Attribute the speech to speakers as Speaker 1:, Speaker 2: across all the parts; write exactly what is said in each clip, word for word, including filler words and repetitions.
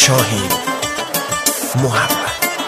Speaker 1: شاهین محمد.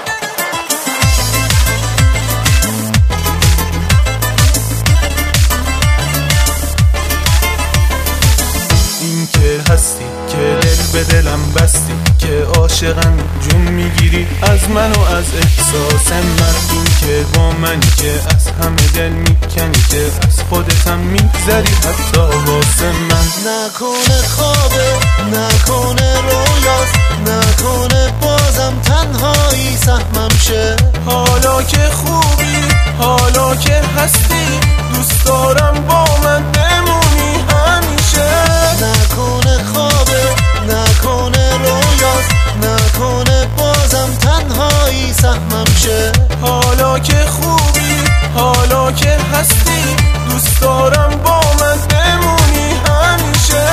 Speaker 2: این که هستی که دل به دلم بستی، که عاشقم جون میگیری از من و از احساس من. این که با من که از همه دل میکنی، که از خودتم میگذری حتی واسه من.
Speaker 3: نکنه خوابه، نکنه رویاست، نکنه بازم تنهایی سهمم شه.
Speaker 2: حالا که خوبی، حالا که هستی، دوست دارم با من بمونی همیشه.
Speaker 3: نکنه خوابه، نکنه رویاست، نکنه بازم تنهایی سهمم شه.
Speaker 2: حالا که خوبی، حالا که هستی، دوست دارم با من بمونی همیشه.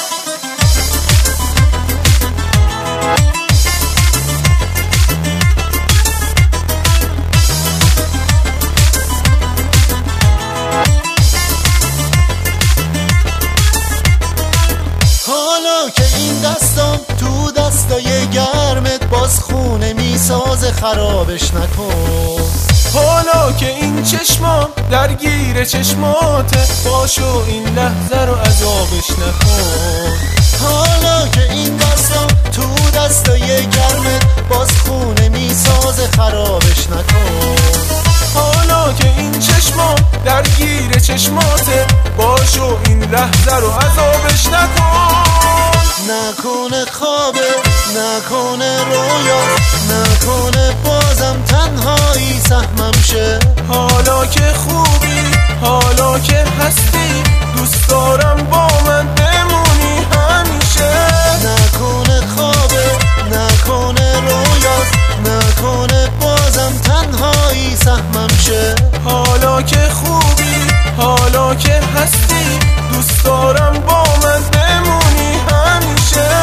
Speaker 3: حالا که این دستام تو دستای گرمت، باز خونه میسازه خرابش نکن.
Speaker 2: حالا که این چشمام درگیر چشماته، باشو این لحظه رو عذابش نکن.
Speaker 3: حالا که این دستام تو دستای گرمت، باز خونه میسازه خرابش نکن.
Speaker 2: حالا که این چشمام درگیر چشماته، باشو این لحظه رو عذابش نکن.
Speaker 3: نکنه خوابه، نکنه رویا، نکنه بازم تنهایی سهمم شه.
Speaker 2: حالا که خوبی، حالا که هستی، دوست دارم با من بمونی همیشه.
Speaker 3: نکنه خوابه، نکنه رویا، نکنه بازم تنهایی سهمم شه.
Speaker 2: حالا که خوبی، حالا که هستی، دوست دارم با من بمونی همیشه.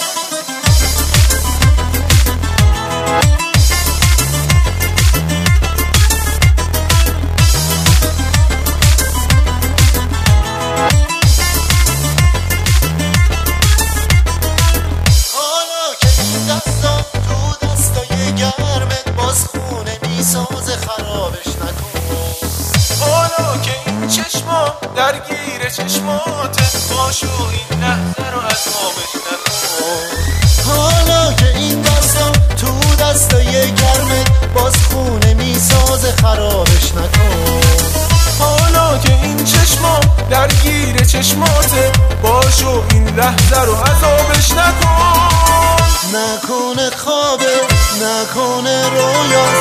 Speaker 3: حالا که این دستام تو دستای گرمت، باز خونه میسازه خرابش نکن.
Speaker 2: حالا که این چشمام درگیر چشماته، باشو این لحظه رو عذابش نکن.
Speaker 3: حالا که این دستام تو دستای گرمت، باز خونه میسازه خرابش نکن.
Speaker 2: حالا که این چشمام درگیر چشماته، باشو این لحظه رو عذابش نکن.
Speaker 3: نکنه خوابه، نکنه رویا،